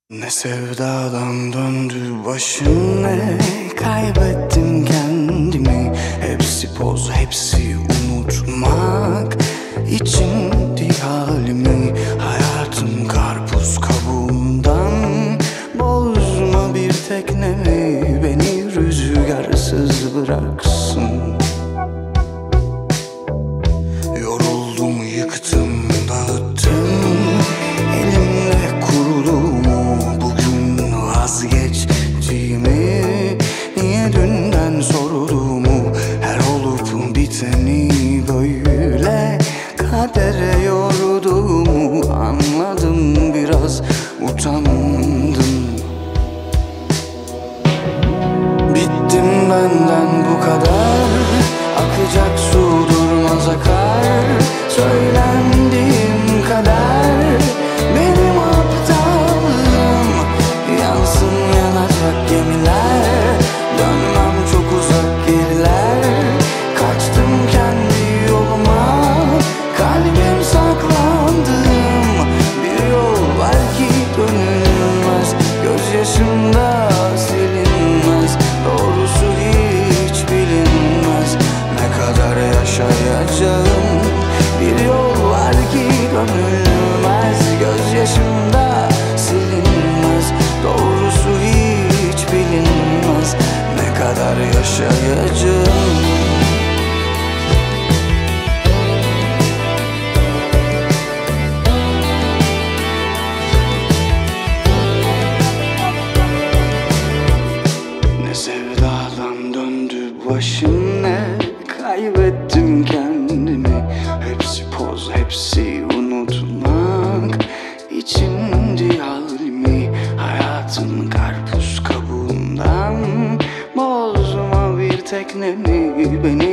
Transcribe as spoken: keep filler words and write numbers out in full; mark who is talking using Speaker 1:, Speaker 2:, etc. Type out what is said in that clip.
Speaker 1: Ne sevdadan döndü başım, ne kaybettim kendimi. Hepsi poz, hepsi unutmak içindi halimi. Hayatım karpuz kabuğundan, bozma bir tekne mi beni rüzgarsız bıraksın. Yoruldum, yıktım, dağıttım, elimle kurulumu. Bugün vazgeçtiğimi, niye dünden sorduğumu. Her olup biteni böyle kadere yorduğumu anladım, biraz utandım. Bittim benden bu kadar, akacak su durmaz akar. Söylendiğim kadar benim aptallığım, yansın yanacak gemiler, dönmem çok uzak geriler. Kaçtım kendi yoluma, kalbim saklandım. Bir yol var ki dönülmez, gözyaşımda silinmez. Doğrusu hiç bilinmez, ne kadar yaşayacağım. Bir yol var ki dönülmez, gözyaşımda silinmez. Doğrusu hiç bilinmez, ne kadar yaşayacağım. Ne sevdadan döndü başım, ne kaybettim kendimi. Hepsi poz, hepsi unutmak içindi halimi. Hayatım karpuz kabuğundan, bozma bir tekne mi beni